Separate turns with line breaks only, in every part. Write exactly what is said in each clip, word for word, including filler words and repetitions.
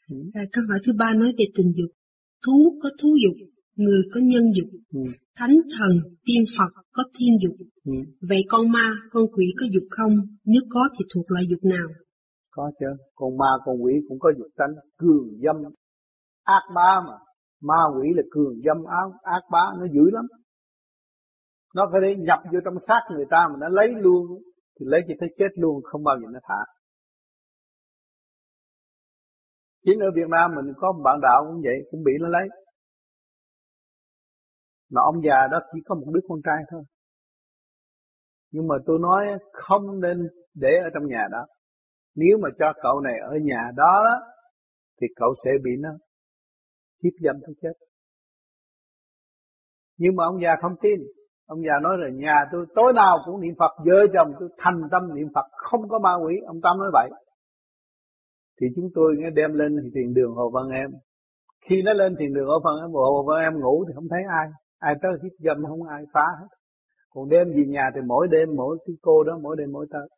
Ừ.
À, câu hỏi thứ ba nói về tình dục. Thú có thú dục, người có nhân dục,
Ừ.
thánh thần, tiên Phật có thiên dục.
Ừ.
Vậy con ma, con quỷ có dục không? Nếu có thì thuộc loại dục nào?
Có chứ, con ma con quỷ cũng có dục tánh, cường dâm ác bá mà. Ma quỷ là cường dâm ác, ác bá, nó dữ lắm. Nó có thể nhập vô trong xác người ta mà nó lấy luôn, thì lấy cho tới chết luôn, không bao giờ nó thả. Chính ở Việt Nam mình có một bạn đạo cũng vậy, cũng bị nó lấy. Mà ông già đó chỉ có một đứa con trai thôi. Nhưng mà tôi nói không nên để ở trong nhà đó. Nếu mà cho cậu này ở nhà đó, thì cậu sẽ bị nó hiếp dâm tới chết. Nhưng mà ông già không tin. Ông già nói là nhà tôi tối nào cũng niệm Phật, vợ chồng tôi thành tâm niệm Phật, không có ma quỷ. Ông Tâm nói vậy. Thì chúng tôi nghe đem lên thì thiền đường Hồ Văn Em. Khi nó lên thiền đường Hồ Văn Em, Hồ Văn Em ngủ thì không thấy ai. Ai tới hiếp dâm không ai phá hết. Còn đêm về nhà thì mỗi đêm mỗi cái cô đó mỗi đêm mỗi tới.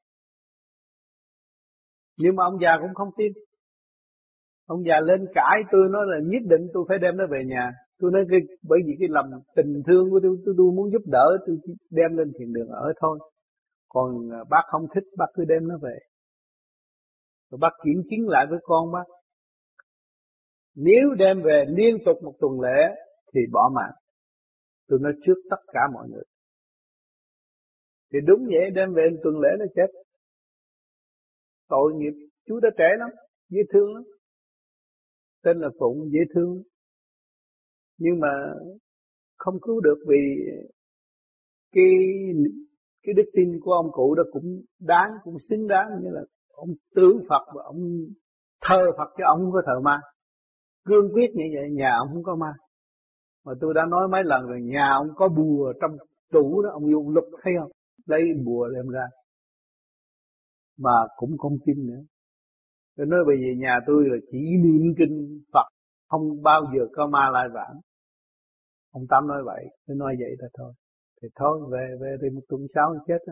Nhưng mà ông già cũng không tin. Ông già lên cãi tôi nói là nhất định tôi phải đem nó về nhà. Tôi nói cái, bởi vì cái lòng tình thương của tôi, tôi, tôi muốn giúp đỡ, tôi đem lên thiền đường ở thôi. Còn bác không thích, bác cứ đem nó về. Rồi bác kiểm chứng lại với con bác. Nếu đem về liên tục một tuần lễ thì bỏ mạng. Tôi nói trước tất cả mọi người. Thì đúng vậy, đem về một tuần lễ nó chết. Tội nghiệp, chú đã trẻ lắm, dễ thương lắm. Tên là Phụng, dễ thương. Nhưng mà không cứu được vì cái cái đức tin của ông cụ đó cũng đáng, cũng xứng đáng, như là ông tưởng Phật và ông thờ Phật chứ ông không có thờ ma. Cương quyết như vậy, nhà ông không có ma. Mà tôi đã nói mấy lần rồi, nhà ông có bùa trong tủ đó, ông dùng lục thấy không? Lấy bùa đem ra. Mà cũng không tin nữa. Tôi nói bây giờ nhà tôi là chỉ niệm kinh Phật, không bao giờ có ma lại vãng. Ông Tám nói vậy, tôi nói vậy là thôi. Thì thôi, về về thì một tuần sau nó chết đó.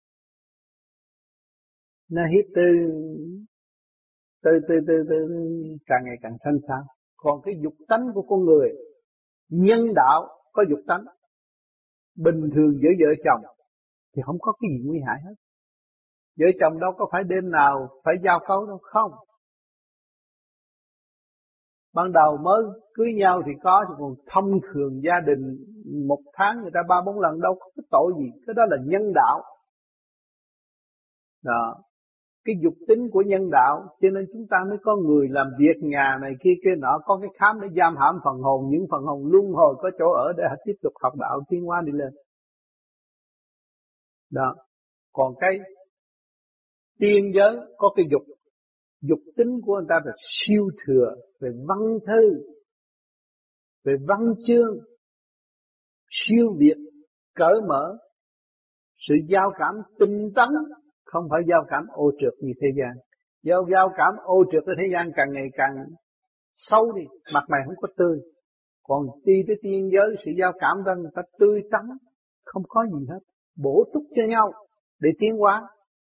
Nó hít từ từ từ từ từ càng ngày càng xanh xao. Còn cái dục tánh của con người, nhân đạo có dục tánh, bình thường giữa vợ chồng thì không có cái gì nguy hại hết. Vợ chồng đâu có phải đêm nào phải giao cấu đâu, không. Ban đầu mới cưới nhau thì có, chứ còn thông thường gia đình một tháng người ta ba bốn lần đâu có cái tội gì. Cái đó là nhân đạo. Đó. Cái dục tính của nhân đạo, cho nên chúng ta mới có người làm việc nhà này kia kia nọ, có cái khám để giam hãm phần hồn, những phần hồn luân hồi có chỗ ở để tiếp tục học đạo tiến hóa đi lên. Đó. Còn cái tiên giới có cái dục, dục tính của người ta là siêu thừa về văn thư, về văn chương, siêu việt, cởi mở, sự giao cảm tinh tấn, không phải giao cảm ô trượt như thế gian. Giao giao cảm ô trượt ở thế gian càng ngày càng sâu đi, mặt mày không có tươi. Còn đi tới tiên giới, sự giao cảm ta người ta tươi tắn, không có gì hết, bổ túc cho nhau để tiến hóa.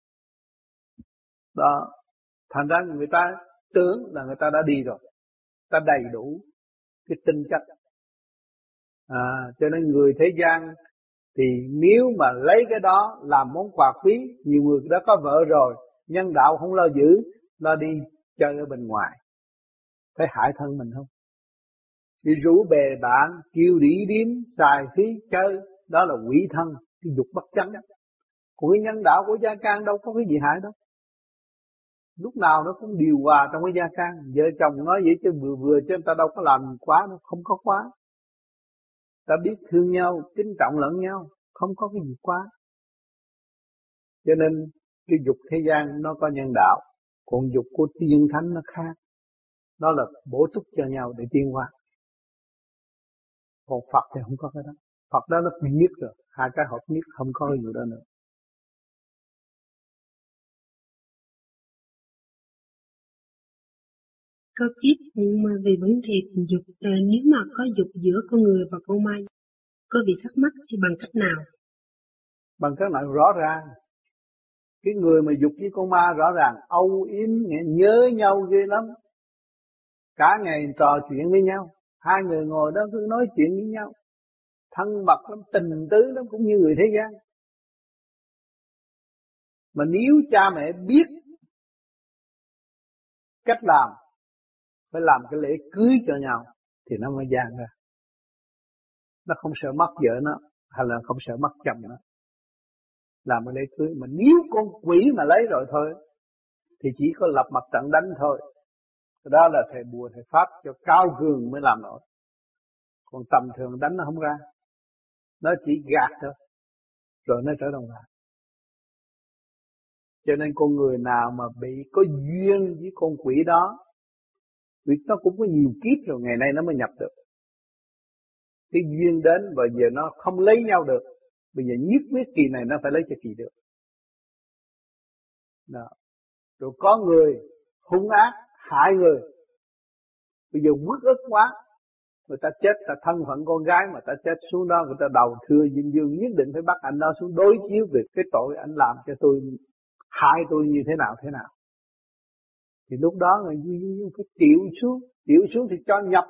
Đó, thành ra người ta tưởng là người ta đã đi rồi, ta đầy đủ cái tinh chất. À, cho nên người thế gian thì nếu mà lấy cái đó làm món quà quý, nhiều người đã có vợ rồi, nhân đạo không lo giữ, lo đi chơi ở bên ngoài, phải hại thân mình không? Đi rủ bè bạn, kêu đĩ điếm, xài phí chơi, đó là quỷ thân, cái dục bất chánh. Còn cái nhân đạo của gia can đâu có cái gì hại đâu. Lúc nào nó cũng điều hòa trong cái gia can. Vợ chồng nói vậy chứ vừa vừa chứ người ta đâu có làm quá đâu, không có quá. Ta biết thương nhau, kính trọng lẫn nhau, không có cái gì quá. Cho nên cái dục thế gian nó có nhân đạo, còn dục của tiên thánh nó khác. Nó là bổ túc cho nhau để tiến hóa. Còn Phật thì không có cái đó. Phật đó nó biết rồi, hai cái hợp nhất, không có cái gì đó nữa.
Câu tiếp mà về vấn đề tình dục, à, nếu mà có dục giữa con người và con ma, có bị thắc mắc thì bằng cách nào?
Bằng cách nào rõ ràng. Cái người mà dục với con ma rõ ràng âu yếm nhớ nhau ghê lắm. cả ngày trò chuyện với nhau, hai người ngồi đó cứ nói chuyện với nhau, thân mật lắm, tình tứ lắm, cũng như người thế gian. Mà nếu cha mẹ biết cách làm, phải làm cái lễ cưới cho nhau thì nó mới gian ra. Nó không sợ mất vợ nó, hay là không sợ mất chồng nó. Làm cái lễ cưới, mà nếu con quỷ mà lấy rồi thôi thì chỉ có lập mặt trận đánh thôi. Đó là thầy bùa thầy pháp cho cao cường mới làm nổi. Còn tầm thường đánh nó không ra. Nó chỉ gạt thôi, rồi nó trở đồng lại. Cho nên con người nào mà bị có duyên với con quỷ đó, vì nó cũng có nhiều kiếp rồi, ngày nay nó mới nhập được. Cái duyên đến và giờ nó không lấy nhau được, bây giờ nhất quyết kỳ này nó phải lấy cho kỳ được. Đó. Rồi có người hung ác hại người, bây giờ uất ức quá, người ta chết, ta thân phận con gái mà ta chết xuống đó, người ta đầu thưa dương dương nhất định phải bắt anh đó xuống đối chiếu về cái tội anh làm cho tôi, hại tôi như thế nào thế nào. Thì lúc đó người dương dương phải chịu xuống, chịu xuống thì cho nhập,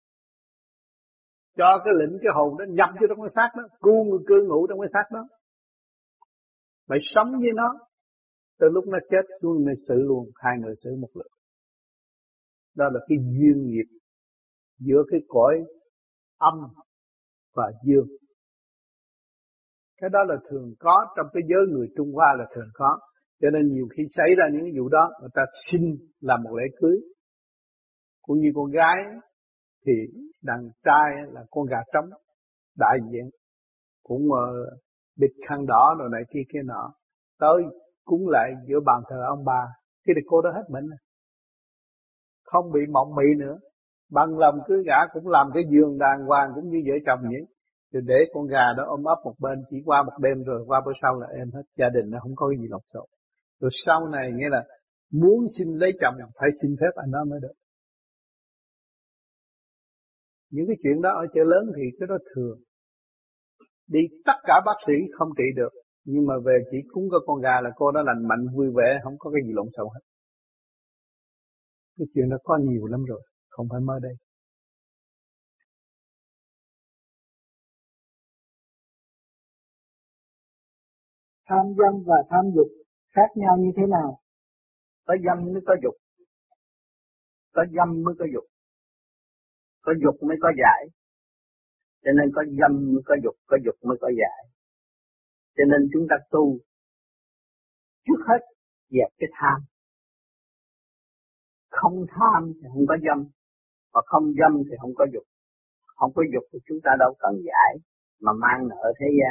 cho cái lệnh cái hồn đó nhập vô trong cái xác đó, cu người cư ngụ trong cái xác đó, phải sống với nó. Từ lúc nó chết xuống mới xử luôn, hai người xử một lượt. Đó là cái duyên nghiệp giữa cái cõi âm và dương. Cái đó là thường có trong cái giới người Trung Hoa, là thường có. Cho nên nhiều khi xảy ra những vụ đó, người ta xin làm một lễ cưới. Cũng như con gái thì đàn trai là con gà trống đại diện, cũng uh, bịt khăn đỏ rồi này kia kia nọ, tới cúng lại giữa bàn thờ ông bà. Khi thì cô đó hết bệnh, không bị mộng mị nữa, bằng lòng cưới gả, cũng làm cái giường đàng hoàng cũng như vợ chồng vậy. Rồi để con gà đó ôm ấp một bên, chỉ qua một đêm rồi qua bữa sau là êm hết, gia đình nó không có cái gì lộn xộn. Rồi sau này nghĩa là muốn xin lấy chồng phải xin phép anh đó mới được. Những cái chuyện đó ở chợ lớn thì cái đó thường. Đi tất cả bác sĩ không trị được, nhưng mà về chỉ cúng cái con gà là cô đó lành mạnh vui vẻ, không có cái gì lộn xộn hết. Cái chuyện đó có nhiều lắm rồi, không phải mới đây.
Tham dâm và tham dục khác nhau như thế nào?
Có dâm mới có dục, có dâm mới có dục, có dục mới có giải. Cho nên có dâm mới có dục, có dục mới có giải. Cho nên chúng ta tu trước hết dẹp cái tham. Không tham thì không có dâm, và không dâm thì không có dục. Không có dục thì chúng ta đâu cần giải mà mang nợ thế gian.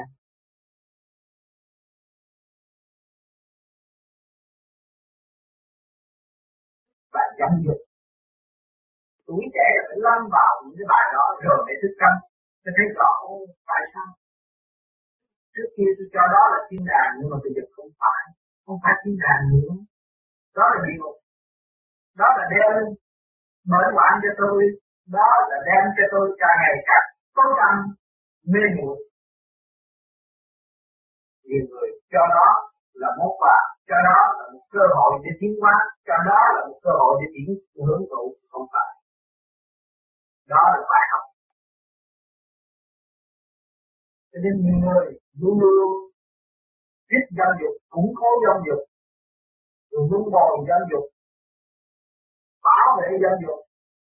Và dâm dục, tuổi trẻ phải lâm vào những cái bài đó rồi để thức tâm, tôi thấy rõ tại sao. Trước kia tôi cho đó là thiên đàng, nhưng mà bây giờ không phải, không phải thiên đàng nữa. Đó là địa ngục, đó là đeo mở quản cho tôi, đó là đem cho tôi càng ngày càng tối tăm mê muội. Nhiều người cho đó là một quả, cho đó là một cơ hội để tiến hóa, cho đó là một cơ hội để tiến hưởng thụ, không phải. Đó là bài học. Cho nên nhiều người luôn luôn thích giáo dục, củng cố giáo dục, rồi vun bồi giáo dục, bảo vệ giáo dục,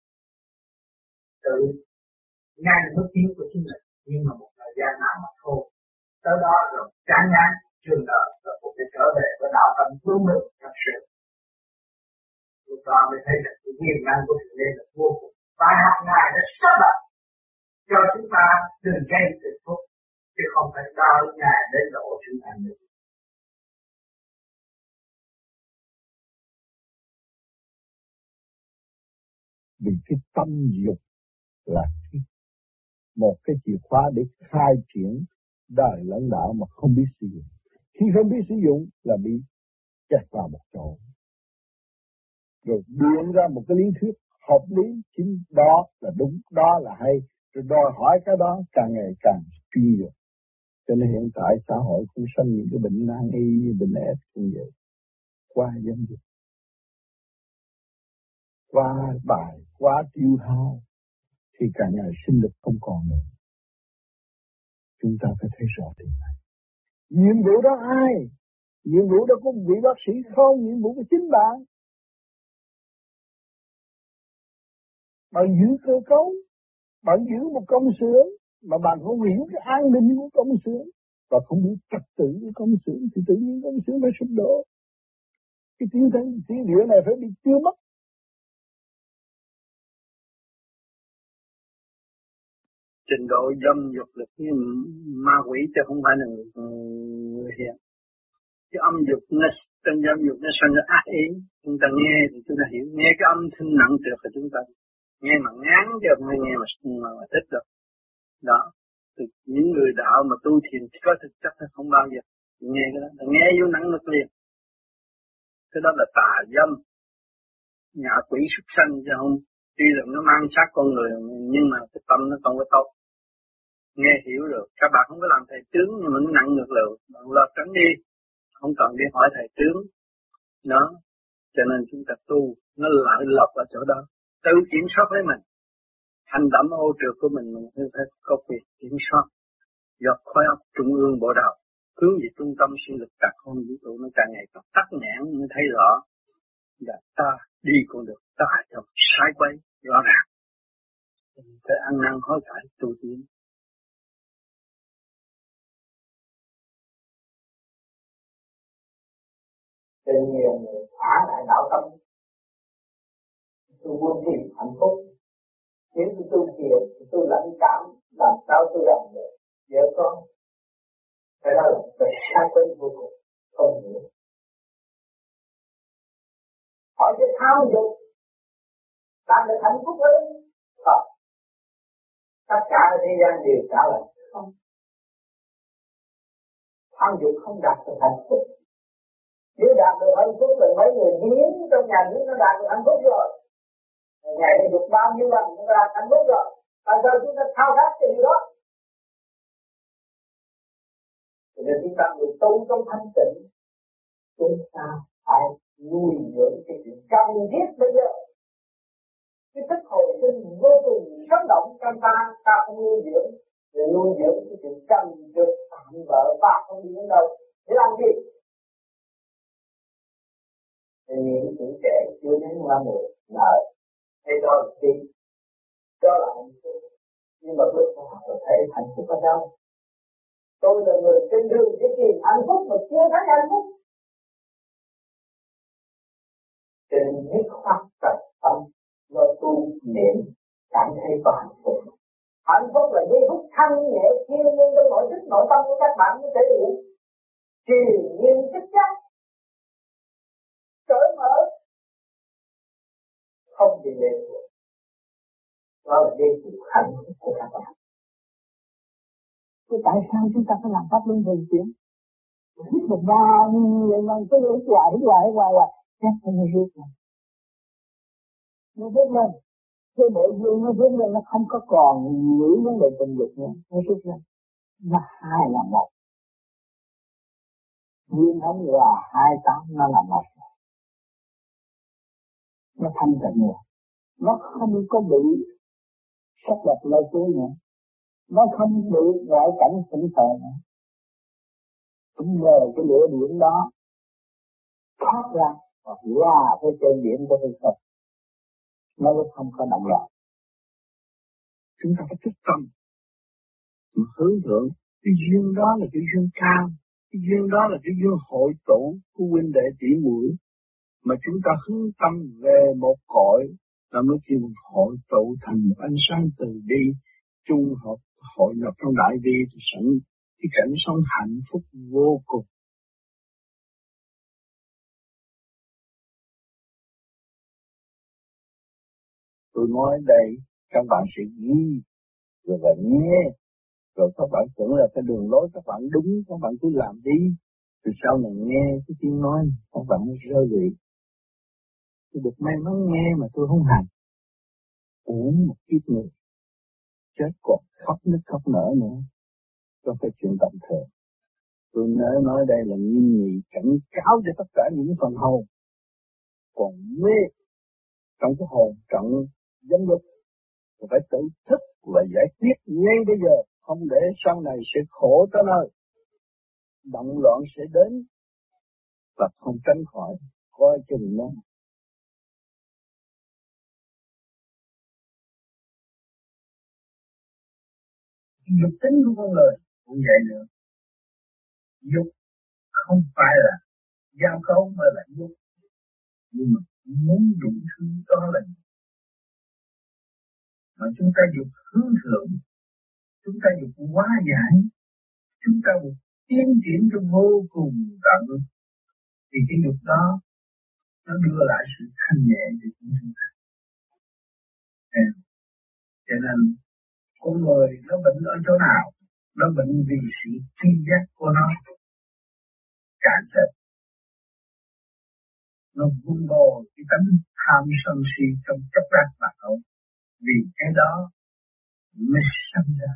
tự ngăn bước tiến của chính mình. Nhưng mà một thời gian nào mà thôi, tới đó rồi chán ngán trường đời, rồi cũng phải trở về với đạo tâm cứu nước thật sự. Lúc đó mới thấy là cái quyền năng của Thượng Đế là vô cùng. Bài học Ngài đã sắp đặt cho chúng ta từng giây từng phút, chứ không phải đo Ngài đến độ chúng ta nữa.
Vì cái tâm dục là cái, một cái chìa khóa để khai triển đời lãnh đạo mà không biết sử dụng. Khi không biết sử dụng là bị kẹt vào một chỗ. Rồi biện ra một cái lý thuyết hợp lý, chính đó là đúng, đó là hay. Rồi đòi hỏi cái đó càng ngày càng suy được. Cho nên hiện tại xã hội cũng sanh những cái bệnh nan y, bệnh ép cũng vậy. Qua giáo dục, qua bài quá tiêu hao thì cả ngày sinh lực không còn nữa. Chúng ta phải thấy rõ điều này. Nhiệm vụ đó ai? Nhiệm vụ đó có vị bác sĩ không? Nhiệm vụ của chính bạn. Bạn giữ cơ cấu, bạn giữ một công xưởng mà bạn không hiểu cái an ninh của công xưởng và không biết trật tự của công xưởng thì tự nhiên công xưởng phải sụp đổ. Cái thiên thân thiên địa này phải bị tiêu mất.
Trình độ dâm dục lực như ma quỷ chứ không phải là người, người hiền. Cái âm dục nó trên dâm dục nó sinh ra ác ý, chúng ta nghe thì chúng ta hiểu, nghe cái âm thanh nặng trược là chúng ta nghe mà ngán chứ không nghe mà, mà, mà thích được. Đó, thì những người đạo mà tu thiền có thực chất là không bao giờ nghe cái đó, nghe vô nặng lực liền. Cái đó là tà dâm, ngạ quỷ súc sanh chứ không. Tuy rằng nó mang sát con người nhưng mà cái tâm nó không có tốt. Nghe hiểu rồi, các bạn không có làm thầy tướng nhưng mà nó nặng ngược lời, bạn lo tránh đi, không cần đi hỏi thầy tướng. Đó, cho nên chúng ta tu, nó lại lọc ở chỗ đó, tự kiểm soát lấy mình. Hành động ô trượt của mình, mình phải có quyền kiểm soát. Do khối óc trung ương bộ đầu, hướng về trung tâm sinh lực đặc không vũ trụ nó càng ngày càng tắc nghẽn mới thấy rõ. Là ta đi con được, ta trong sai quay, rõ ràng. Phải ăn năn hối cải tu tiến.
Cho nhiều người thả lại đạo tâm. Tôi muốn tìm hạnh phúc. Nếu tôi tu thiền thì tôi lãnh cảm, làm sao tôi làm được vợ con. Cái đó là phải sai quay vô cùng, không hiểu. Hỏi cái tham dục làm được hạnh phúc hơn không? Tất cả ở thế gian đều trả lời không. Tham dục không đạt được hạnh phúc. Nếu đạt được hạnh phúc là mấy người hiến trong nhà nước nó đạt được hạnh phúc rồi. Ngày này được bao nhiêu lần nó đạt hạnh phúc rồi. Tại sao chúng ta thao tác cái điều đó? Cho nên chúng ta được tu trong thanh tịnh. Chúng ta phải nuôi dưỡng cái chuyện cần thiết bây giờ. Cái thức hồi sinh vô cùng sống động trong ta, ta không nuôi dưỡng. Để nuôi dưỡng cái chuyện cần được tạm vợ và không đi đến đâu. Để làm gì? Thì những tuổi trẻ chưa đến qua mùa nợ hay đó là gì? Đó là hạnh phúc. Nhưng mà lúc đó có thể hạnh phúc ở đâu? Tôi là người trên đường để tìm hạnh phúc mà chưa thấy hạnh phúc. Cho nên nhất khoát tập tâm do tu niệm cảm thấy có hạnh phúc. Hạnh phúc là giây phút thanh nhẹ thiên nhiên trong nội thức nội tâm của các bạn mới thể hiện. Truyền nhiên tích chắc, cởi mở, không bị lệ thuộc. Đó là giây phút hạnh phúc của các bạn. Thế tại sao chúng ta phải làm pháp luân thường chuyển? Hít một bao nhiêu lần cứ hít hoài, hít hoài, hít hoài, hoài. Chắc phải nó rút lên. Nó rút lên. Cái bộ dương nó rút lên, nó không có còn nghĩ vấn đề tình dục nữa. Nó rút lên. Nó hai là một. Nguyên thống là hai tám, nó là một. Nó thanh tịnh rồi. Nó không có bị sắc đẹp lôi cuốn nữa. Nó không bị ngoại cảnh sững sờ nữa. Cũng nhờ cái lửa điểm đó thoát ra và hòa với trên điểm của thực tập. Nó mới không có động loạn.
Chúng ta phải thức tâm mà hướng thượng. Cái duyên đó là cái duyên cao. Cái duyên đó là cái duyên hội tụ của huynh đệ tỷ muội. Mà chúng ta hướng tâm về một cõi là mới kêu hội tụ thành một ánh sáng từ bi, chung hợp hội nhập trong đại bi thì sẵn cái cảnh sống hạnh phúc vô cùng. Tôi nói đây các bạn sẽ ghi rồi và nghe, rồi các bạn tưởng là cái đường lối các bạn đúng, các bạn cứ làm đi. Từ sau này nghe cái tiếng nói các bạn rơi lụy. Tôi được may mắn nghe mà tôi không hành. Uống một kiếp người, chết còn khóc nức khóc nở nữa. Có phải chuyện tầm thường. Tôi nói nói đây là nghiêm nghị cảnh cáo cho tất cả những phần hồn còn mê trong cái hồn trận dâm dục, phải tự thức và giải quyết ngay bây giờ, không để sau này sẽ khổ tới nơi, động loạn sẽ đến và không tránh khỏi, coi chừng nó.
Dục tính của con người cũng vậy nữa. Dục không phải là giao cấu mà là dục, nhưng mà muốn đủ thứ đó là dục. Mà chúng ta dục hướng thượng, chúng ta dục hóa giải, chúng ta dục tiến triển cho vô cùng tận, thì cái dục đó nó đưa lại sự thanh nhẹ cho chúng ta. Cho nên con người nó bệnh ở chỗ nào? Nó bệnh vì sự tri giác của nó cạn sệt. Nó vun bồi cái tánh tham sân si trong chốc lát mà thôi. Vì cái đó mới sinh ra.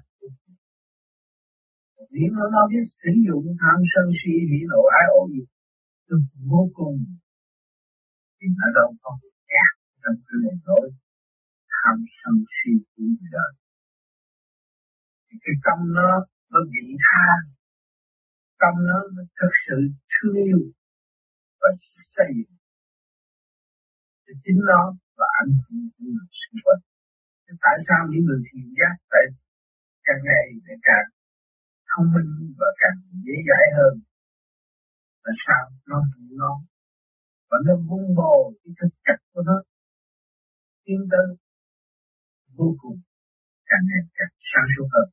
Nếu nó nó biết sử dụng tham sân si hỉ nộ ái ố dục được vô cùng, thì nó đâu có kẹt trong cái này nổi tham sân si của người đời. Cái tâm nó nó vị tha, tâm nó, nó thực sự thương yêu và xây dựng thì chính nó là ảnh hưởng của người xung quanh. Thế tại sao những người thiền giác phải càng ngày để càng thông minh và càng dễ dãi hơn? Là sao? Nó hiểu nó và nó vun bồi cái thực chất của nó tiến tới vô cùng, càng ngày càng sáng suốt hơn.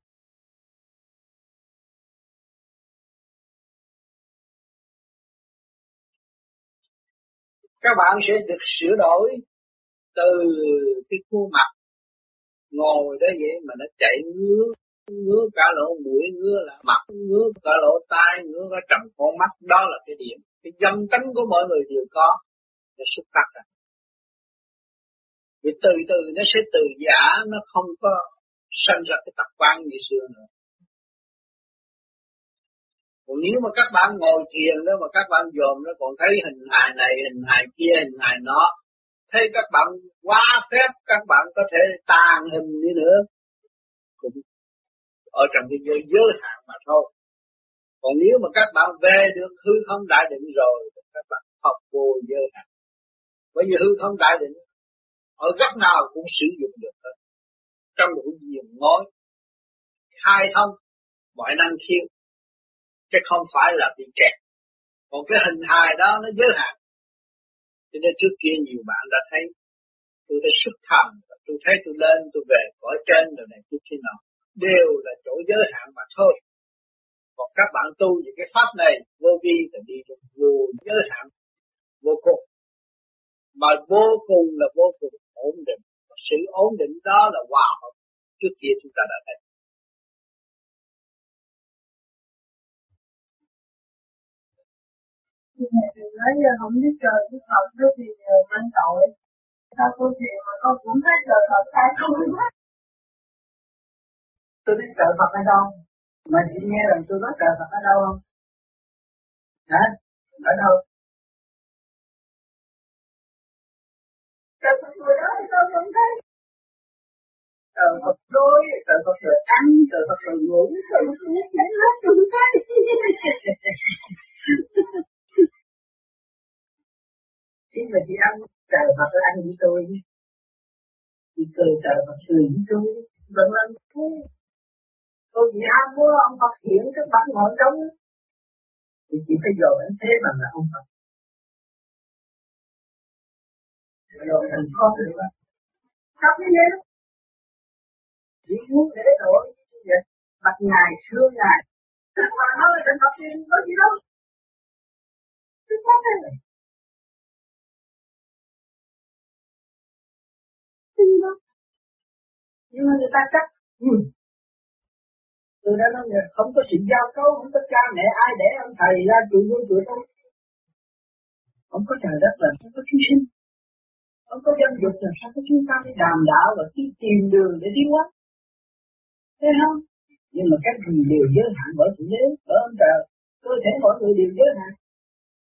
Các bạn sẽ được sửa đổi từ cái khuôn mặt ngồi đó vậy mà nó chạy ngứa, ngứa cả lỗ mũi, ngứa là mặt, ngứa cả lỗ tai, ngứa cả tròng con mắt. Đó là cái điểm, cái dâm tánh của mọi người đều có, nó xuất phát ra. Vì từ từ nó sẽ từ giả, nó không có sanh ra cái tập quán như xưa nữa. Còn nếu mà các bạn ngồi thiền đó mà các bạn dòm nó còn thấy hình hài này, hình hài kia, hình hài nó, thấy các bạn quá phép, các bạn có thể tàn hình đi nữa, cũng ở trong cái giới, giới hạn mà thôi. Còn nếu mà các bạn về được hư không đại định rồi, thì các bạn học vô giới hạn. Bởi vì hư không đại định ở góc nào cũng sử dụng được hết. Trong một giường ngói khai thông mọi năng khiếu, chứ không phải là bị kẹt. Còn cái hình hài đó nó giới hạn. Cho nên trước kia nhiều bạn đã thấy tôi đã xuất thần, tôi thấy tôi lên, tôi về cõi trên rồi này chút khi nào đều là chỗ giới hạn mà thôi. Còn các bạn tu về cái pháp này vô vi thì đi trong vô giới hạn vô cùng, mà vô cùng là vô cùng ổn định. Sự ổn định đó là hòa hợp. Trước kia chúng ta đã thấy.
Nói giờ không biết trời biết Phật đó thì mang tội. Sao cô thiền mà con cũng thấy trời Phật sai không biết.
Tôi biết trời Phật ở đâu? Mà chị nghe rằng tôi nói trời Phật ở đâu không? Hả? Ở đâu?
Trời Phật người đó thì tôi cũng thấy.
Trời Phật đôi, trời Phật rồi ăn, trời Phật rồi ngủ, trời Phật rồi chảy hết tôi thấy. Khi mà chị ăn trời Phật rồi ăn với tôi, chị cười trời Phật cười với tôi, vẫn ăn thôi. Tôi chỉ ham muốn ông Phật hiện các bạn ngồi trong, thì chị phải dồn anh thế bằng là ông Phật. Dồn thành con được không? Không như vậy đó. Chỉ muốn để đổi như vậy, mặt ngài thương ngài. Các bạn nói là thành Phật thì có gì đâu. Cái pháp này này. Cái gì đâu. Nhưng mà người ta chắc, ừ. Tôi đã nói là không có sự giao cấu, không có cha mẹ ai để ông thầy ra trụ vô trụ tôi. Không có trời đất là không có chúng sinh. Không có dân dục là sao có chúng ta đi đàm đạo và đi tìm đường để tiến hóa. Thấy không? Nhưng mà các gì đều giới hạn bởi Thượng Đế, bởi ông trời. Cơ thể mỗi người đều giới hạn.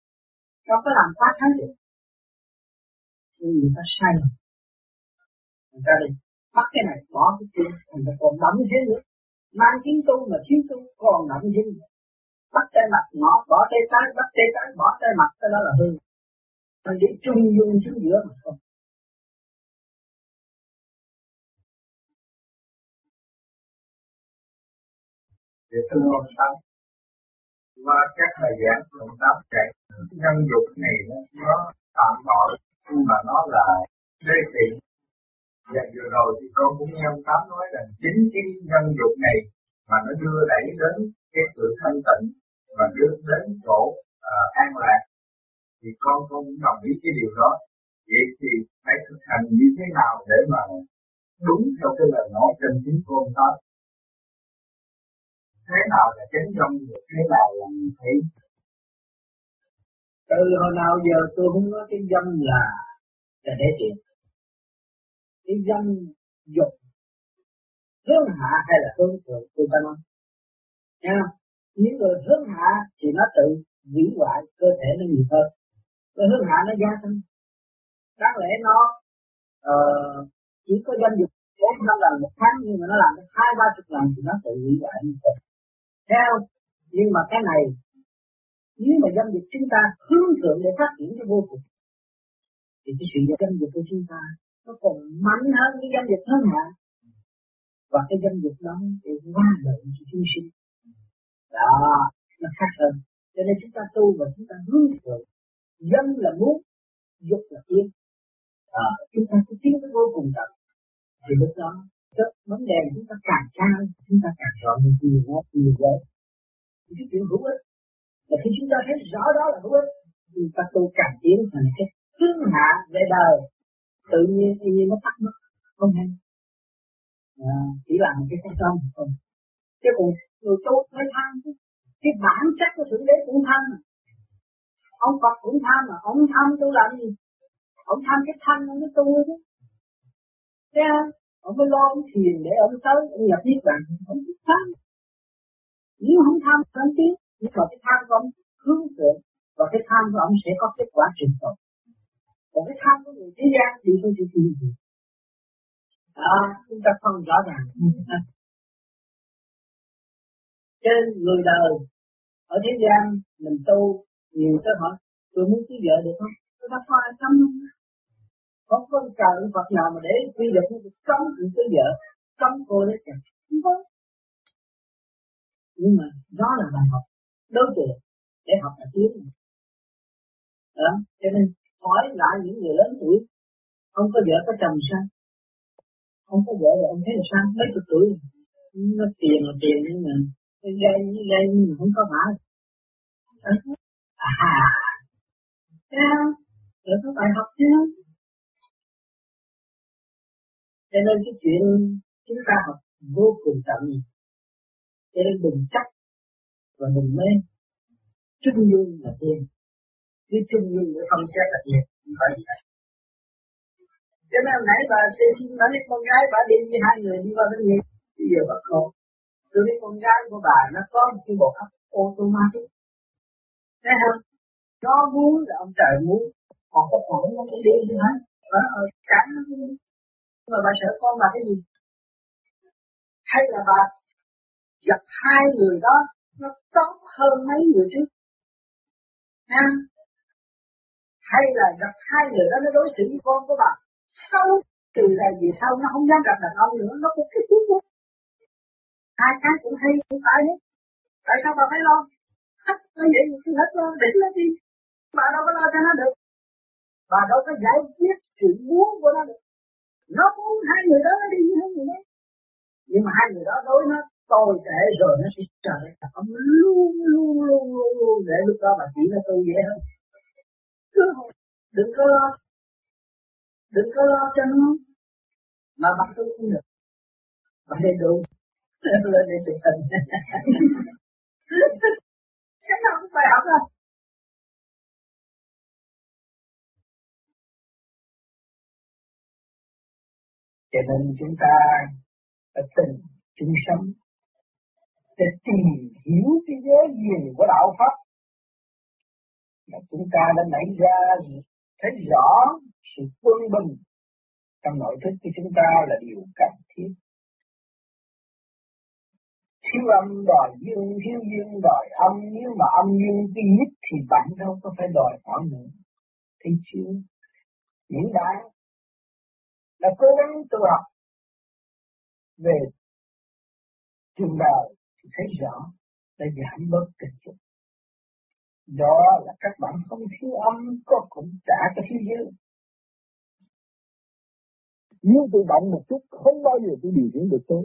Không có làm quá thái được. Nhưng người ta sai rồi. Người ta đi bắt cái này bỏ cái kia, người ta còn đậm thêm nữa. Mang kiến tu mà thiếu tu còn đậm thêm nữa. Bắt tay mặt ngõ, bỏ tay trái, bắt tay trái, bỏ tay mặt, cái đó là hư. Mình đi trung dung xuống giữa mà không.
Để tương ơn tâm qua các thời gian cộng tác chạy nhân dục này nó tạm gọi nhưng mà nó là đê tiện. Và vừa rồi thì con cũng nghe ông Tám nói là chính cái nhân dục này mà nó đưa đẩy đến cái sự thanh tịnh và đưa đến chỗ uh, an lạc, thì con con cũng đồng ý cái điều đó. Vậy thì phải thực hành như thế nào để mà đúng theo cái lời nói trên chính con Tám? Thế nào là chánh dâm, thế nào là thấy?
Từ hồi nào giờ tôi không nói cái dâm là là để tiền. Cái dâm dục hướng hạ hay là hướng thượng tôi ta nói. Nha, những người hướng hạ thì nó tự hủy hoại cơ thể nó nhiều hơn. Cái hướng hạ nó gia tăng. Đáng lẽ nó uh, chỉ có dâm dục bốn năm lần một tháng, nhưng mà nó làm đến hai ba chục lần thì nó tự hủy hoại như vậy. Theo, nhưng mà cái này nếu mà dâm dục chúng ta hướng thượng để phát triển cái vô cùng, thì cái sự dâm dục của chúng ta nó còn mạnh hơn cái dâm dục hướng hạ, và cái dâm dục đó để qua lợi cho chúng sinh. Đó, nó khác hơn. Cho nên chúng ta tu và chúng ta hướng thượng. Dâm là muốn, dục là tiến. À, chúng ta cứ tiến tới vô cùng tận. Thì lúc đó, cái vấn đề chúng ta càng cao, chúng ta càng rõ những gì nó nhiều quá. Thì cái chuyện hữu ích. Và khi chúng ta thấy rõ đó là hữu ích, thì ta tu càng tiến thành cái hướng hạ về đời. Tự nhiên, tự nhiên nó tắt mất. Không hay. À, chỉ là một cái cái tâm không. Chứ còn người tu mới tham chứ. Cái bản chất của Thượng Đế cũng tham. Ông Phật cũng tham mà. Ông tham tu làm gì? Ông tham cái thanh ông mới tu chứ. Thế không? Ông mới lo ông thiền để ông tới, ông nhập niết bàn. Ông thích tham. Nếu không tham thì không tiến. Nhưng mà cái tham của ông hướng thượng. Và cái tham của ông sẽ có kết quả trình tộc. Còn cái tham của người thế gian thì không chịu tìm gì. Đó, chúng ta không rõ ràng như thế này. Trên người đời, ở thế gian, mình tu, nhiều tới hỏi, tôi muốn cưới vợ được không? Tôi đã có ai cấm không? Không có trời Phật nào mà để quy định cấm cưới vợ, cấm cô lấy chồng. Không có. Nhưng mà đó là bài học đối tượng để học là tiến. Đó, cho nên hỏi lại những người lớn tuổi, ông có vợ có chồng sao? Ông có vợ rồi ông thấy là sao? Mấy chục tuổi nó tiền là tiền, nhưng mà cái gây như gây nhưng mà không có phải. À, sao? Rồi có bài học chứ. Cho nên cái chuyện chúng ta học vô cùng tận. Cho nên đừng chấp và đừng mê. Trung dung là tiền. Cứ trung dung để không xét là tiền. Không phải gì hết. Cho nên nãy bà xin bà biết con gái bà đi với hai người đi qua bên Nhật. Bây giờ bà khổ. Tôi biết con gái của bà nó có một cái bộ óc automatic. Thấy không? Nó muốn là ông trời muốn. Còn có khổ nó cũng đi chứ hả? Bà ở cắn nó cũng đi. Nhưng mà bà sợ con bà cái gì? Hay là bà gặp hai người đó nó tốt hơn mấy người trước? Ha? Hay là gặp hai người đó nó đối xử với con của bà xấu, từ này về sau nó không dám gặp đàn ông nữa, nó cũng thích chút chút. Hai cái cũng hay cũng phải hết. Tại sao bà phải lo? Hết nó vậy thì hết lo, để nó đi. Bà đâu có lo cho nó được. Bà đâu có giải quyết chuyện muốn của nó được. Nó muốn hai người đó nó đi với hai người đó. Nhưng mà hai người đó đối nó tồi tệ rồi nó sẽ trở lại cả ông luôn luôn luôn luôn luôn để lúc đó bà chỉ nó tu dễ hơn. Cứ đừng có lo. Đừng có lo cho nó. Mà bắt tôi không được. Bà đầy đủ. Lên để chụp hình. Chắc là không phải học đâu. Cho nên chúng ta phải tình chung sống để tìm hiểu cái giới gì của đạo Pháp mà chúng ta đã nảy ra thấy rõ sự quân bình
trong nội thức của chúng ta là điều cần thiết. Thiếu âm đòi dương, thiếu dương đòi âm, nếu mà âm dương tuy nhất thì bạn đâu có phải đòi hỏi nữa. Thấy chưa? Những bạn đã cố gắng tu học về trường đời thì thấy rõ đã giảm bớt tình dục. Đó là các bạn không thiếu âm, có cũng trả cái thiếu dương.
Nếu tôi động một chút không bao giờ tôi điều khiển được tôi.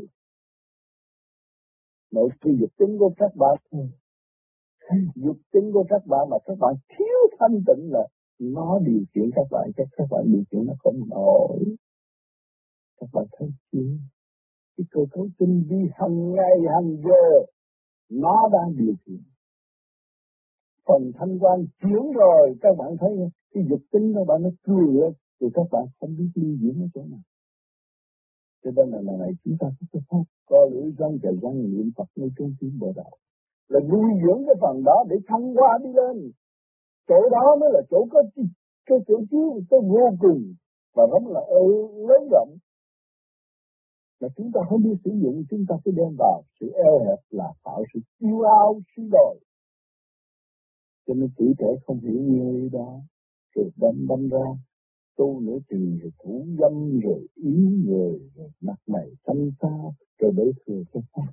Nội khi dục tính của các bạn, dục tính của các bạn mà các bạn thiếu thanh tịnh là nó điều khiển các bạn, các các bạn điều khiển nó không nổi. Các bạn thấy chưa? Cái cơ cấu tinh vi hàng ngày hàng giờ nó đang điều khiển. Phần thanh quan chuyển rồi các bạn thấy cái dục tính các bạn nó cường lên, thì các bạn không biết lưu diễn ở chỗ nào. Cho nên là này chúng ta có cái pháp co lưỡi răng kề răng niệm Phật nơi trung tâm bộ đạo, là nuôi dưỡng cái phần đó để thăng hoa đi lên. Chỗ đó mới là chỗ có cái chỗ chứa có vô cùng và rất là lớn rộng. Mà chúng ta không biết sử dụng, chúng ta cứ đem vào sự eo hẹp là tạo sự tiêu ao suy đồi. Cho nên tuổi trẻ không hiểu nguyên lý đó, rồi đâm đâm ra tu nữa thì rồi thủ dâm, rồi yếu người, rồi mặt mày xanh xao, rồi đối thừa cái pháp.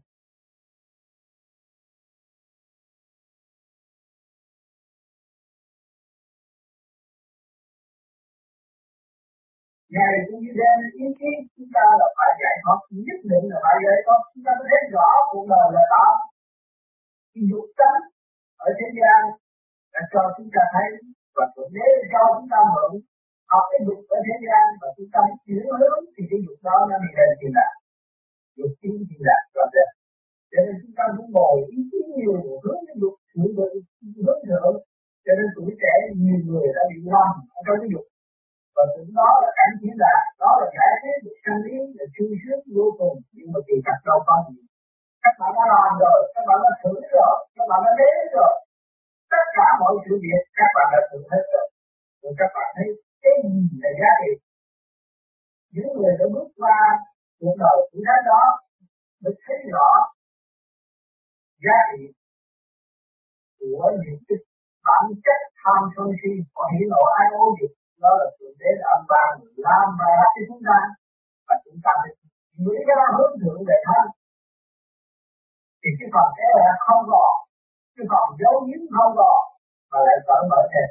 Ngày cũng như thế, ý chí chúng ta là phải giải thoát, nhất định là phải giải thoát. Chúng ta mới thấy rõ cuộc đời là đó. Cái dục tánh ở thế gian đã cho chúng ta thấy, và nếu cho chúng ta mượn học cái dục ở thế gian và chúng ta chuyển hướng thì cái dục đó nó đi lên thì là dục tiến thì là rõ rệt. Cho nên chúng ta muốn ngồi ý chí nhiều hướng cái dục, hướng hướng thượng. Cho nên tuổi trẻ nhiều người đã bị lầm ở trong cái dục. Và tự đó là cảnh diễn đạt, đó là giải thích được chân lý, là chuyên sướng vô cùng, nhưng mà kỳ thật đâu có gì. Các bạn đã làm rồi, các bạn đã thử rồi, các bạn đã đến rồi. Tất cả mọi sự việc các bạn đã thử hết rồi. Rồi các bạn thấy cái gì là giá trị. Những người đã bước qua cuộc đời thử thách đó mới thấy rõ giá trị của những cái bản chất tham sân si và hỉ nộ ái ố dục. Đó là thượng đế đã âm vang làm và cho chúng ta, và chúng ta phải nghĩ cái đó hướng thượng để thân. Thì cái phần thế là không còn, cái phần giấu giếm không còn, mà lại cởi mở thêm.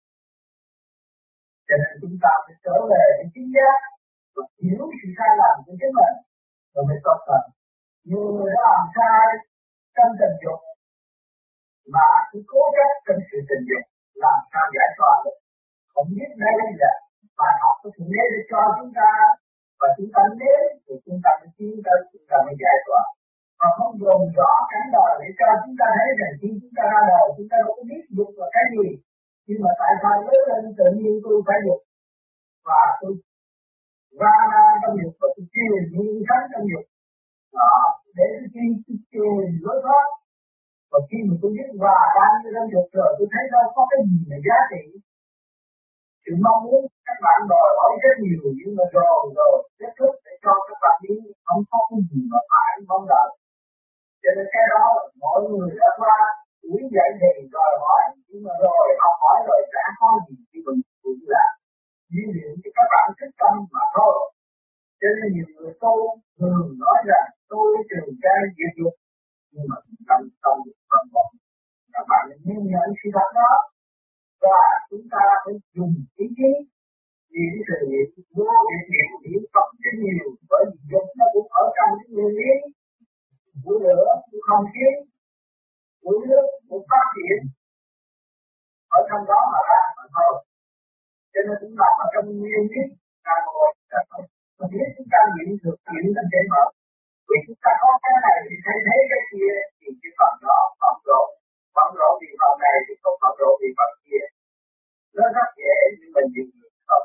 Cho nên chúng ta phải trở về với chính giác và hiểu sự sai lầm của chính mình rồi mới tốt hơn. Nhiều người đã làm sai trong tình dục mà cứ cố chấp trong sự tình dục, làm sao giải thoát được. Không biết đây là bài học của Thượng Đế để cho chúng ta, và chúng ta nếu thì chúng ta mới tiến tới, chúng ta mới giải thoát. Và không dồn rõ cảnh đời để cho chúng ta thấy rằng khi chúng ta ra đời chúng ta đâu có biết dục là cái gì. Nhưng mà tại sao lớn lên tự nhiên tôi phải dục, và tôi ra ra trong dục, và tôi truyền nguyên thánh trong dục. Đó, để tôi truyền truyền lối thoát. Và khi mà tôi biết hòa tan như trong dục rồi, tôi thấy đâu có cái gì là giá trị. Sự mong muốn các bạn đòi hỏi rất nhiều, nhưng mà rồi rồi kết thúc để cho các bạn đi không có cái gì mà phải mong đợi. Cho nên cái đó mọi người đã qua tuổi dậy thì đòi hỏi, nhưng mà rồi học hỏi rồi đã có gì thì mình cũng là duy luyện cho các bạn thích tâm mà thôi. Cho nên nhiều người tu thường nói rằng tôi trường trai diệt dục, nhưng mà tâm tâm dục vẫn còn. Các bạn nên nhận sự thật đó. Và chúng ta phải dùng ý chí vì cái sự nghiệp vô việc niệm niệm Phật rất nhiều, bởi vì dục nó cũng ở trong cái nguyên lý của lửa, của không khí, của nước, của phát triển ở trong đó mà ra mà thôi. Cho nên chúng ta ở trong nguyên lý ta ngồi ta không biết chúng ta niệm được niệm ta sẽ mở. Vì chúng ta có cái này thì thấy thấy cái kia thì cái phần đó phần độ, phần độ vì phần này thì không phần độ vì phần kia. Nó rất dễ nhưng mình chịu được không.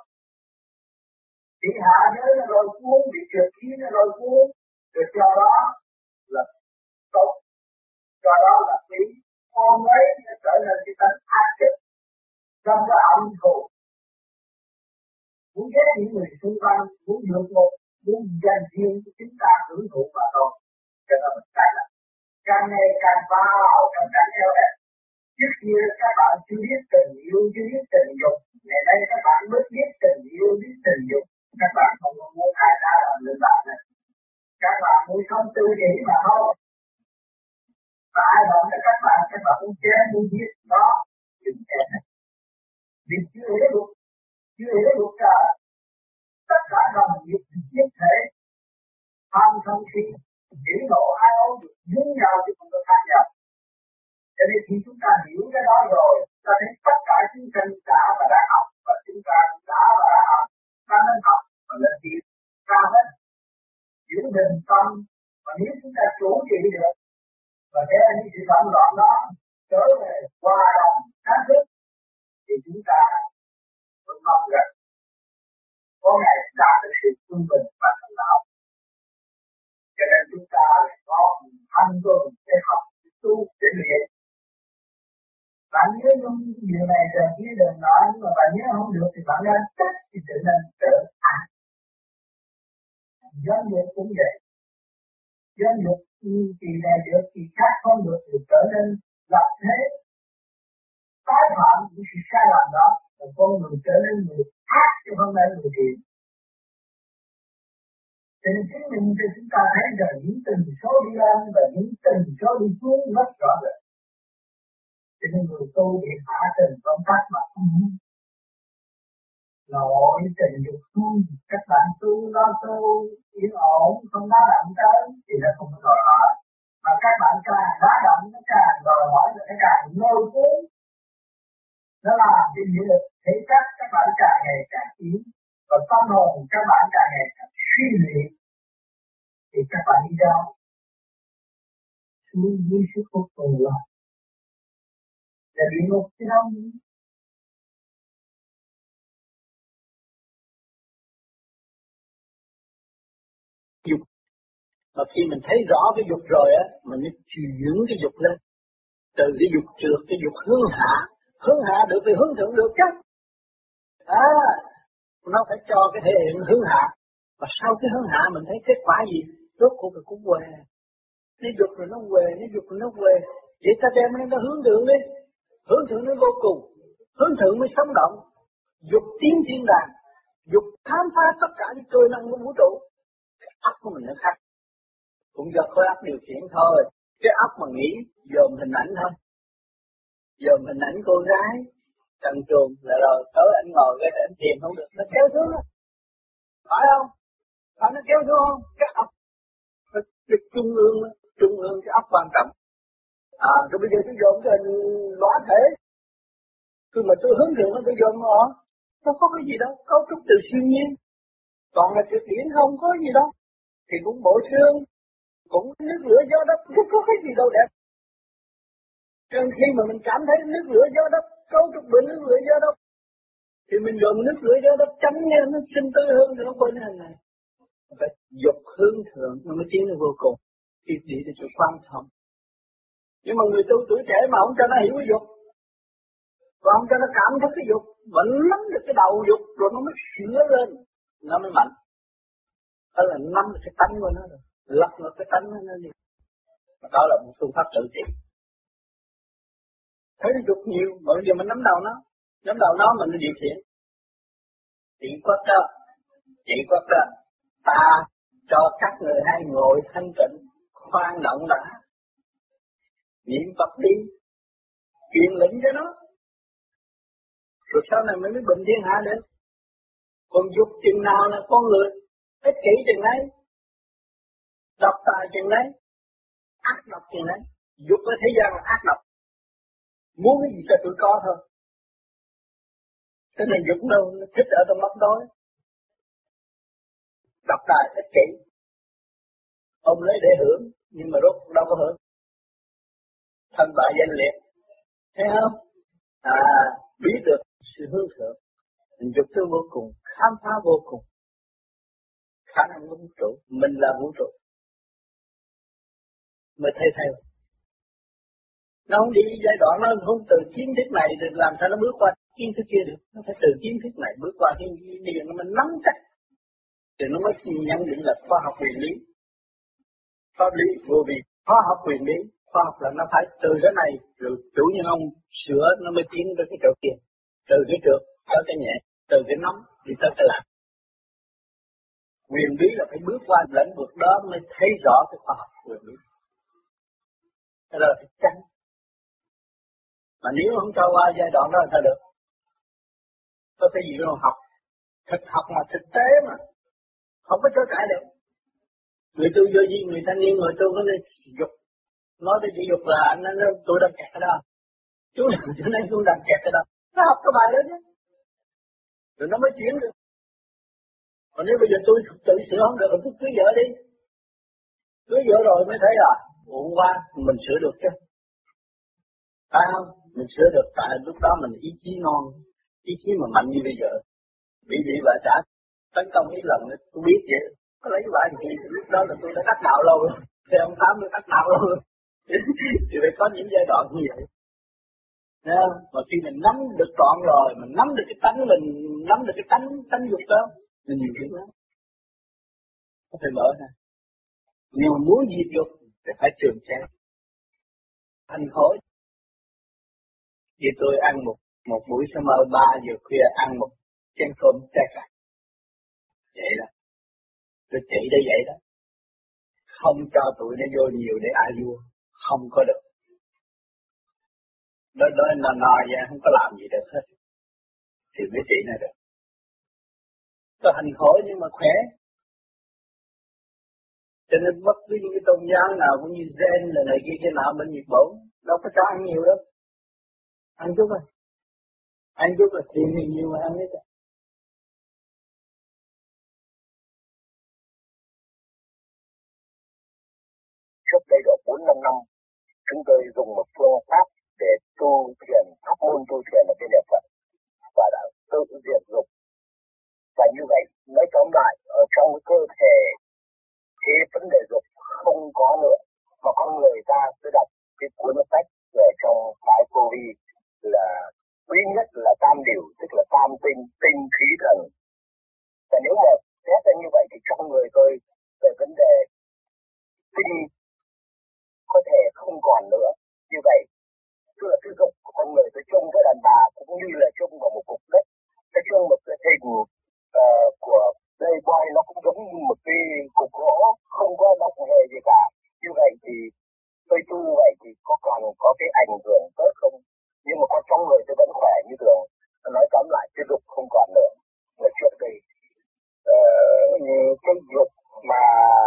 Bị hạ giới nó rồi cuốn, bị trượt khí nó rồi cuốn, rồi cho đó là tốt, cho đó là quý, ôm lấy nó trở nên cái tánh ác trực, trong cái âm thù. Muốn ghét những người xung văn, muốn vượt một, muốn dành riêng cho chúng ta hưởng thụ mà thôi. Cho nên mình sai lầm. Càng ngày càng vào trong cảnh eo hẹp. Trước kia các bạn chưa biết tình yêu, chưa biết tình dục. Ngày nay các bạn mới biết tình yêu, biết tình dục. Các bạn không muốn ai đã làm lên bạn này. Các bạn muốn không tư nghĩ mà thôi. Và ai động cho các bạn, các bạn muốn chém, muốn giết đó, đừng chém. Vì chưa hiểu được, chưa hiểu được cả. Tất cả đồng nghiệp nhất thể, tham sân si, chỉ nộ ai ấu được giống nhau chứ không có khác nhau. Cho nên khi chúng ta hiểu cái đó rồi, ta thấy tất cả chúng sinh đã và đã học, và chúng ta cũng đã và đã học, ta nên học và nên tiến ra hết. Giữ bình tâm, và nếu chúng ta chủ trị được, và đem những sự động loạn đó trở về hòa đồng sáng thức, thì chúng ta vẫn mong rằng có ngày đạt được sự trung bình và thành đạo. Cho nên chúng ta có thanh tuần để học, để tu, để luyện. Bạn nhớ những điều này rồi kia đừng nói, nhưng mà bạn nhớ không được thì bạn nên trách thì tự nên trở ác. Giáo dục cũng vậy. Giáo dục kỳ này được, kỳ khác không được thì trở nên lập thế. Tái phạm những sự sai lầm đó, và con người trở nên người ác chứ không phải người thiện. Cho nên chứng minh cho chúng ta thấy rằng những tình số đi lên và những tình số đi xuống rất rõ rệt. Cho nên người tu bị hạ tình công tác mà không muốn. Nội tình dục thương, các bạn tu lo tu yên ổn, không đá động tới thì nó không có đòi hỏi. Mà các bạn càng đá động, nó càng đòi hỏi, nó càng lôi cuốn. Nó làm cho những lực thể chất các bạn càng ngày càng yếu, và tâm hồn các bạn càng ngày càng suy luyện. Thì các bạn đi đâu? Xuống dưới sức hút tù rồi. Là địa ngục chứ đâu nữa.
Dục. Mà khi mình thấy rõ cái dục rồi á, mình mới chuyển cái dục lên. Từ cái dục trượt, cái dục hướng hạ. Hướng hạ được thì hướng thượng được chứ. À, nó phải cho cái thể hiện hướng hạ. Và sau cái hướng hạ mình thấy kết quả gì? Rốt cuộc là cũng què. Nó dục rồi nó què, nó dục rồi nó què. Vậy ta đem nó hướng thượng đi. Hướng thượng nó vô cùng. Hướng thượng mới sống động. Dục tiến thiên đàng. Dục khám phá tất cả những cơ năng của vũ trụ. Cái óc của mình nó khác. Cũng do khối óc điều khiển thôi. Cái óc mà nghĩ dòm hình ảnh thôi. Dòm hình ảnh cô gái trần truồng là rồi tới anh ngồi cái anh tìm không được, nó kéo xuống đó. Phải không? Phải nó kéo xuống không? Cái óc cái trung ương, trung ương cái óc quan trọng. À rồi bây giờ tôi dòm cái hình lõa thể. Khi mà tôi hướng thượng tôi dòm nó nó có cái gì đâu, cấu trúc từ siêu nhiên. Còn là trực điển không có gì đâu. Thì cũng bộ xương, cũng nước lửa gió đất, không có cái gì đâu đẹp. Cho nên khi mà mình cảm thấy nước lửa gió đất, cấu trúc bởi nước lửa gió đất, thì mình dùng nước lửa gió đất chấm nghe nó sinh tươi hơn thì nó quên hình này. Phải dục hướng thượng nó mới tiến đến vô cùng. Khi đi đến chỗ quan trọng. Nhưng mà người tu tuổi trẻ mà không cho nó hiểu cái dục, và không cho nó cảm thức cái dục, vẫn nắm được cái đầu dục rồi nó mới sửa lên, nó mới mạnh. Đó là nắm được cái tánh của nó rồi, lật được cái tánh của nó đi. Đó là một phương pháp tự trị. Thấy nó dục nhiều, mà bây giờ mình nắm đầu nó, nắm đầu nó mình điều khiển. Chỉ quất đó, chỉ quất đó, ta cho các người hay ngồi thanh tịnh, khoan động đã, niệm Phật đi, truyền lệnh cho nó. Rồi sau này mới mới bình thiên hạ đến. Còn dục chừng nào là con người, ích kỷ chừng đấy, độc tài chừng đấy, ác độc chừng đấy. Dục ở thế gian là ác độc. Muốn cái gì cho tôi có thôi. Cho nên dục đâu nó thích ở trong bóng tối. Độc tài ích kỷ. Ông lấy để hưởng, nhưng mà rốt đâu có hưởng. Thân bại danh liệt. Thấy không? À, biết được sự hướng thượng. Mình dục tới vô cùng, khám phá vô cùng. Khả năng của vũ trụ, mình là vũ trụ. Mới thay theo. Nó không đi giai đoạn nó không từ kiến thức này thì làm sao nó bước qua kiến thức kia được. Nó phải từ kiến thức này bước qua kiến thức kia, nó mình nắm chắc thì nó mới nhận định là khoa học quyền lý. Pháp lý vô vi, khoa học quyền lý, khoa học là nó phải từ cái này, rồi chủ nhân ông sửa nó mới tiến tới cái chỗ kia, từ cái trượt tới cái nhẹ, từ cái nóng đi tới cái lạnh. Quyền lý là phải bước qua lĩnh vực đó mới thấy rõ cái khoa học quyền lý. Thế là phải tránh. Mà nếu không cho qua giai đoạn đó là sao được? Có cái gì đâu học, thực học mà thực tế mà, không có chối cãi được. Người tu vô vi, người thanh niên, người tu có nên dục. Nói tới chữ dục là anh nói tôi đang kẹt ở đó. Chú làm cho nên tôi đang kẹt ở đó. Nó học cái bài đó chứ. Rồi nó mới chuyển được. Còn nếu bây giờ tôi tự sửa không được, tôi cưới vợ đi. Cưới vợ rồi mới thấy là hôm qua mình sửa được chứ. Phải không? Mình sửa được, tại lúc đó mình ý chí non, ý chí mà mạnh như bây giờ. Bị bị bà xã tấn công ý lần nữa, tôi biết vậy. Có lấy vài gì, lúc đó là tôi đã đắc đạo lâu rồi. Thì ông Tám tôi đắc đạo lâu rồi. Thì phải có những giai đoạn như vậy. Nha, mà khi mình nắm được trọn rồi, mình nắm được cái tánh mình, nắm được cái tánh tánh dục đó, mình nhiều chuyện lắm. Có thể mở ra. Nhưng mà muốn diệt dục thì phải trường chén. Thành khối. Khi tôi ăn một một buổi sớm mơ ba giờ khuya ăn một chén cơm trái cạch. Vậy đó. Tôi chỉ để vậy đó. Không cho tụi nó vô nhiều để ai vua. Không có được. Đó đó nó nói vậy không có làm gì được hết. Thì mới trị nó được. Có hành khổ nhưng mà khỏe. Cho nên bất cứ những cái tôn giáo nào cũng như Zen là này kia cái nào bên Nhật Bản. Đâu có cho ăn nhiều đâu. Ăn chút thôi. Ăn chút là thiền thì nhiều mà ăn hết rồi.
Trước đây độ bốn năm năm, chúng tôi dùng một phương pháp để tu thiền, pháp môn tu thiền ở bên Nhật Phật và đã tự diệt dục. Và như vậy, nói tóm lại, ở trong cơ thể, cái vấn đề dục không có nữa. Mà con người ta sẽ đọc cái cuốn sách ở trong phái Vô Vi là quý nhất là tam điều, tức là tam tinh, tinh khí thần. Và nếu mà xét ra như vậy thì trong người tôi về vấn đề tinh có thể không còn nữa. Như vậy, tức là cái dục của con người tôi chung với đàn bà cũng như là chung vào một cục đất. Cái chung một cái hình uh, của Playboy nó cũng giống như một cái cục gỗ, không có động hề gì cả. Như vậy thì tôi tu vậy thì có còn có cái ảnh hưởng tốt không? Nhưng mà con trong người tôi vẫn khỏe như thường. Nói tóm lại cái dục không còn nữa. Và trước đây uh, cái dục mà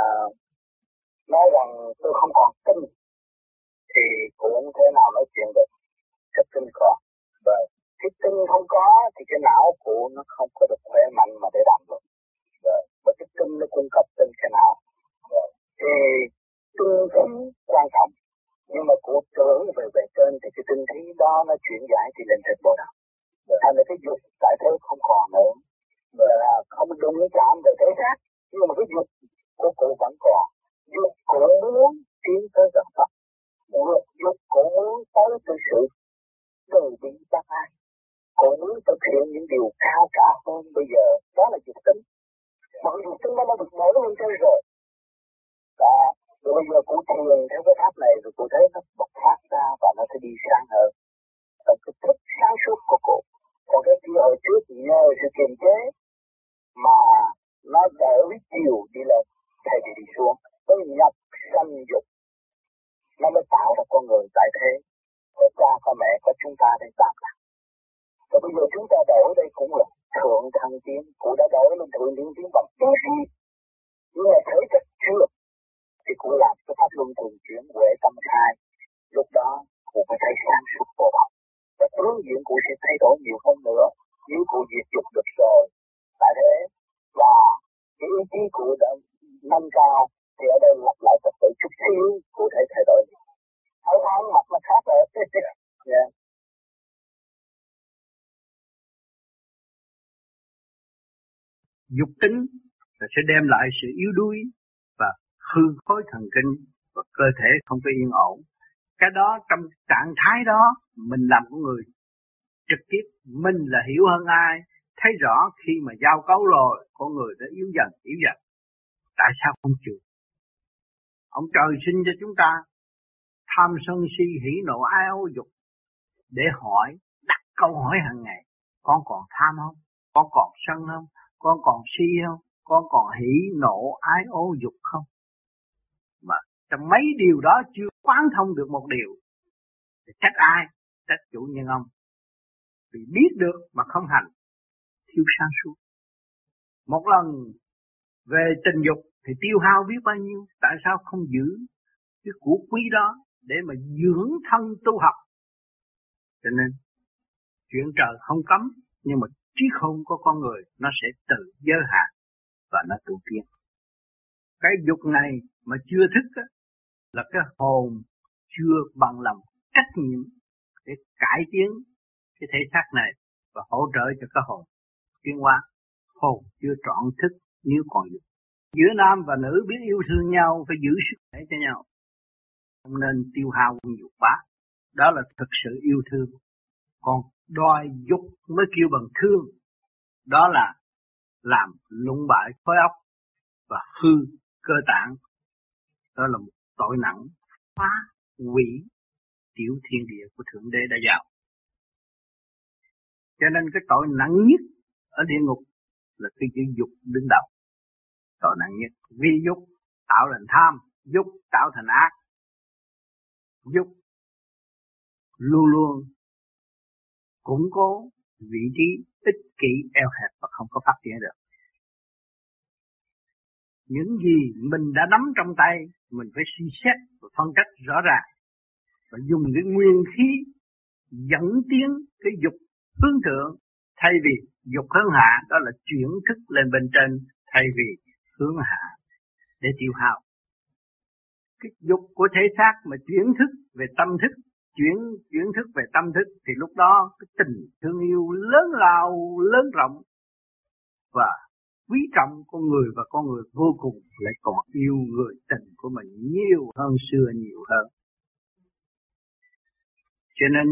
nói rằng tôi không còn tinh thì cũng thế nào nói chuyện được. Cái tinh còn. Và cái tinh không có thì cái não của nó không có được khỏe mạnh mà để làm được. Và cái tinh nó cung cấp trên cái não. Thì tinh cũng quan trọng. Nhưng mà của tưởng về về trên thì cái tinh khí đó nó chuyển giải thì lên trên bộ đạo. Thành ra cái dục tại thế không còn nữa. Và không đúng chạm về thế khác. Nhưng mà cái dục của cụ vẫn còn. Dục cũng muốn tiến tới gần Phật. Dục cũng muốn tới tới sự từ bi bác ai. Cũng muốn thực hiện những điều cao cả hơn bây giờ. Đó là dục tính. Mà cái dục tính đó nó được mở lên trên rồi. Đó. Rồi bây giờ cụ thiền theo cái pháp này rồi cụ thấy nó bộc phát ra và nó sẽ đi sang hơn. Và cái thức sáng suốt của cụ. Còn cái kia hồi trước nhờ sự kiềm chế mà nó đỡ với chiều đi lên thay vì đi xuống. Nó nhập sanh dục. Nó mới tạo ra con người tại thế. Có cha, có mẹ, có chúng ta để tạm lại. Và bây giờ chúng ta đổi đây cũng là thượng thăng tiến. Cụ đã đổi lên thượng thăng tiến bằng tiến sĩ. Nhưng mà thể chất chưa. Thì cụ làm cái pháp luân thường chuyển huệ tâm khai. Lúc đó cụ phải thấy sáng suốt vô vọng. Và hướng diện cụ sẽ thay đổi nhiều hơn nữa. Nếu cụ diệt dục được rồi. Tại thế và cái ý chí cụ đã nâng cao thì ở đây lặp lại tập tự chút xíu cụ thể thay đổi. Thấy thấy mặt nó khác rồi. Yeah.
Dục tính là sẽ đem lại sự yếu đuối và hư khối thần kinh và cơ thể không có yên ổn. Cái đó trong trạng thái đó mình làm của người trực tiếp mình là hiểu hơn ai
thấy rõ khi mà giao cấu rồi, con người đã yếu dần, yếu dần. Tại sao không chịu? Ông trời sinh cho chúng ta tham sân si hỉ nộ ái ố dục để hỏi, đặt câu hỏi hàng ngày. Con còn tham không? Con còn sân không? Con còn si không? Con còn hỉ nộ ái ố dục không? Mà trong mấy điều đó chưa quán thông được một điều thì trách ai? Trách chủ nhân ông. Vì biết được mà không hành, thiếu sáng suốt. Một lần về tình dục thì tiêu hao biết bao nhiêu, tại sao không giữ cái của quý đó để mà dưỡng thân tu học? Cho nên chuyện trời không cấm, nhưng mà trí khôn của con người nó sẽ tự giới hạn và nó tự tiến. Cái dục này mà chưa thức á, là cái hồn chưa bằng lòng trách nhiệm để cải tiến cái thể xác này và hỗ trợ cho cái hồn tiến hóa. Hồn chưa trọn thức nếu còn dục. Giữa nam và nữ biết yêu thương nhau phải giữ sức khỏe cho nhau, không nên tiêu hao quân dục bá. Đó là thực sự yêu thương. Còn đòi dục mới kêu bằng thương, đó là làm lung bại khối óc và hư cơ tạng. Đó là một tội nặng phá hủy tiểu thiên địa của Thượng Đế đã giao. Cho nên cái tội nặng nhất ở địa ngục là cái chữ dục đứng đầu. Tội nặng nhất. Vì dục tạo thành tham, dục tạo thành ác. Dục luôn luôn củng cố vị trí ích kỷ eo hẹp và không có phát triển được. Những gì mình đã nắm trong tay, mình phải suy xét và phân tích rõ ràng. Và dùng cái nguyên khí dẫn tiến cái dục hướng thượng, thay vì dục hướng hạ, đó là chuyển thức lên bên trên, thay vì hướng hạ để tiêu hao. Cái dục của thể xác mà chuyển thức về tâm thức, chuyển chuyển thức về tâm thức thì lúc đó cái tình thương yêu lớn lao, lớn rộng và quý trọng con người, và con người vô cùng lại còn yêu người tình của mình nhiều hơn xưa nhiều hơn. Cho nên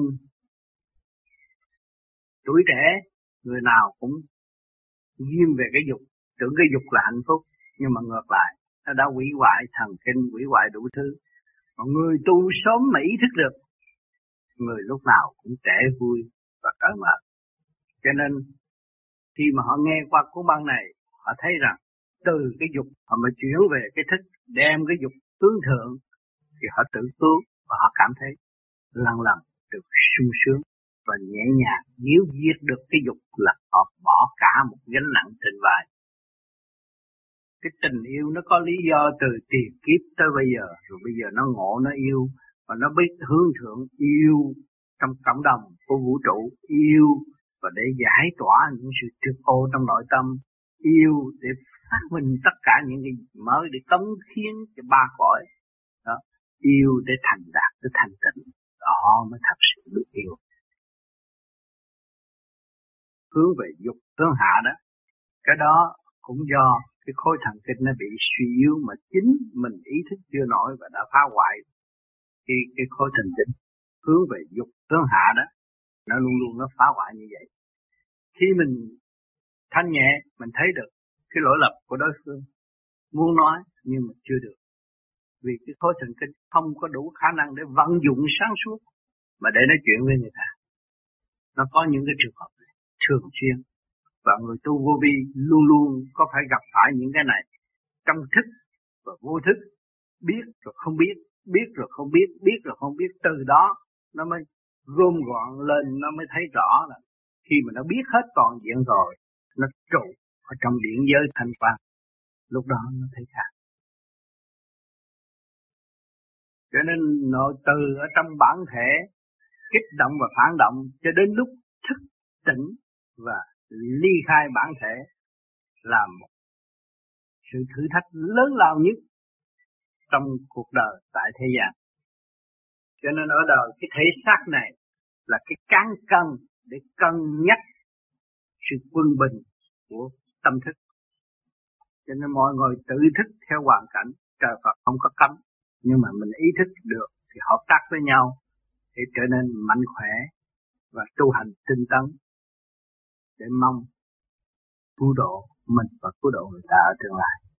tuổi trẻ người nào cũng ghim về cái dục, tưởng cái dục là hạnh phúc, nhưng mà ngược lại nó đã hủy hoại thần kinh, hủy hoại đủ thứ. Mà người tu sớm mà ý thức được, người lúc nào cũng trẻ vui và cởi mở. Cho nên khi mà họ nghe qua cuốn băng này, họ thấy rằng từ cái dục họ mới chuyển về cái thức, đem cái dục hướng thượng, thì họ tự cứu và họ cảm thấy lần lần được sung sướng và nhẹ nhàng. Nếu giết được cái dục là họ bỏ cả một gánh nặng trên vai. Cái tình yêu nó có lý do từ tiền kiếp tới bây giờ, rồi bây giờ nó ngộ, nó yêu và nó biết hướng thượng, yêu trong cộng đồng của vũ trụ, yêu và để giải tỏa những sự trực ô trong nội tâm, yêu để phát minh tất cả những cái mới để cống hiến cho ba cõi. Đó, yêu để thành đạt, để thành tịnh, đó mới thật sự được yêu. Hướng về dục hướng hạ đó, cái đó cũng do cái khối thần kinh nó bị suy yếu mà chính mình ý thức chưa nổi và đã phá hoại cái, cái khối thần kinh. Hướng về dục hướng hạ đó, nó luôn luôn nó phá hoại như vậy. Khi mình thanh nhẹ, mình thấy được cái lỗi lầm của đối phương, muốn nói nhưng mà chưa được. Vì cái khối thần kinh không có đủ khả năng để vận dụng sáng suốt mà để nói chuyện với người ta. Nó có những cái trường hợp này, thường xuyên. Và người tu vô vi luôn luôn có phải gặp phải những cái này trong thức và vô thức, biết rồi không biết, biết rồi không biết, biết rồi không biết. Từ đó nó mới gom gọn lên, nó mới thấy rõ là khi mà nó biết hết toàn diện rồi, nó trụ ở trong điển giới thanh quan, lúc đó nó thấy khác. Cho nên nội từ ở trong bản thể kích động và phản động cho đến lúc thức tỉnh và ly khai bản thể là một sự thử thách lớn lao nhất trong cuộc đời tại thế gian. Cho nên ở đời cái thể xác này là cái cán cân để cân nhắc sự quân bình của tâm thức. Cho nên mọi người tự thức theo hoàn cảnh, trời Phật không có cấm, nhưng mà mình ý thức được thì hợp tác với nhau để trở nên mạnh khỏe và tu hành tinh tấn, để mong cứu độ mình và cứu độ người ta ở tương lai.